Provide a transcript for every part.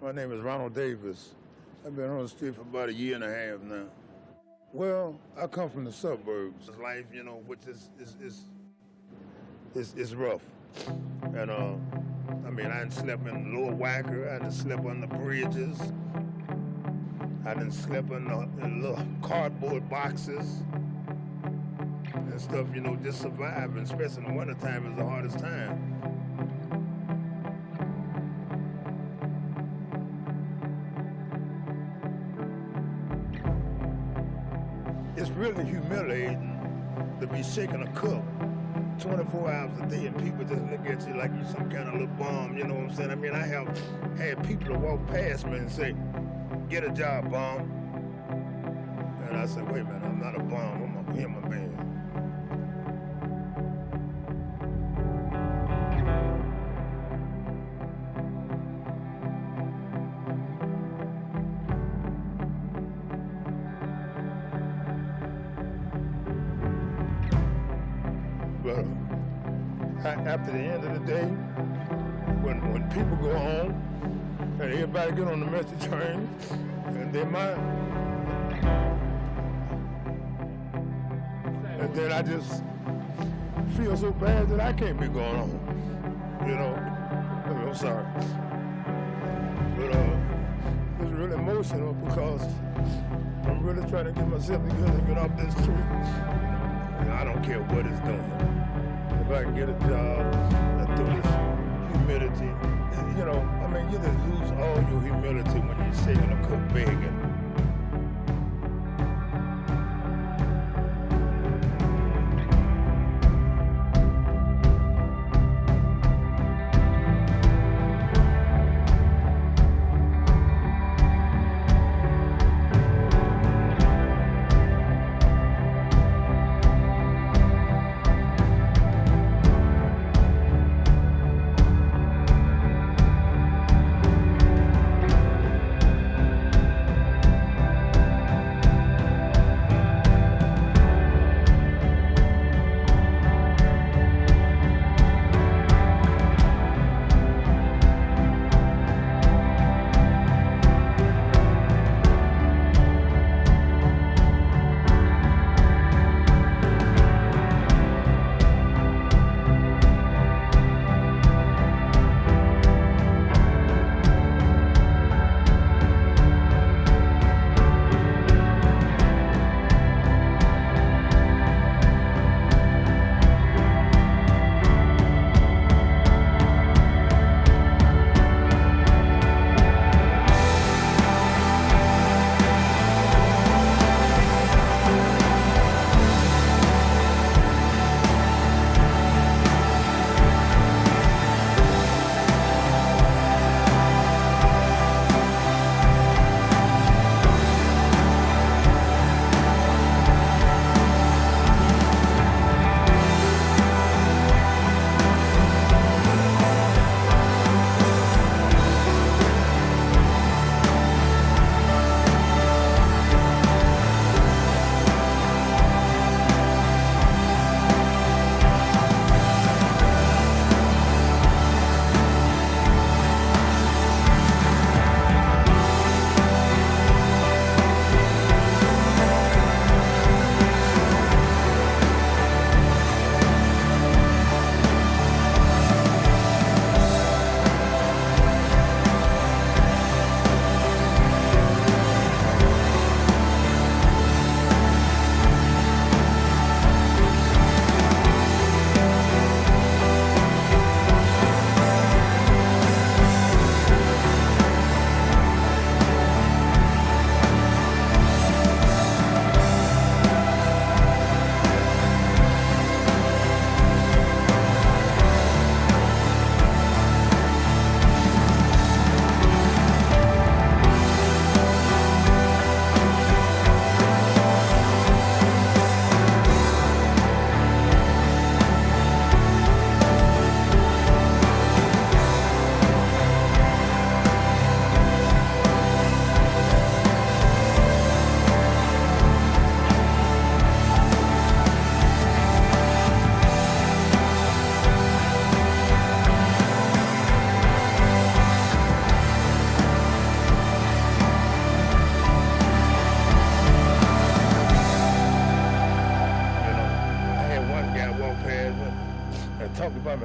My name is Ronald Davis. I've been on the street for about a year and a half now. Well, I come from the suburbs. Life, which is rough. And I done slept in Lower Wacker. I done slept on the bridges. I done slept in little cardboard boxes and stuff. Just surviving, especially in the wintertime is the hardest time. It's really humiliating to be shaking a cup 24 hours a day and people just look at you like you're some kind of little bum, you know what I'm saying? I have had people to walk past me and say, "Get a job, bum." And I said, "Wait a minute, I'm not a bum, I'm a human being." But after the end of the day, when people go home and everybody get on the message train and they might, and then I just feel so bad that I can't be going home. I'm sorry. But it's really emotional because I'm really trying to get myself together and get off this street. And I don't care what it's doing. If I can get a job and through this humility, you just lose all your humility when you're shaking a cup begging.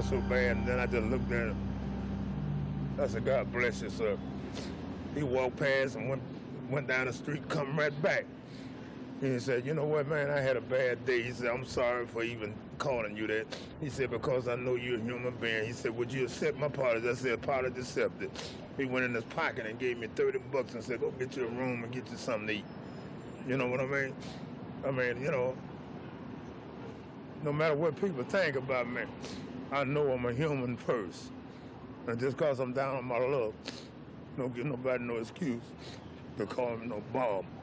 feeling so bad, and then I just looked at him. I said, God bless you, sir. He walked past and went down the street, come right back. And he said, you know what, man, I had a bad day. He said, I'm sorry for even calling you that. He said, because I know you're a human being. He said, would you accept my apology? I said, apology accepted. He went in his pocket and gave me $30 and said, go get you a room and get you something to eat. You know what I mean? I mean, you know, no matter what people think about me, I know I'm a human first. And just because I'm down on my luck, don't give nobody no excuse to call me no Bob.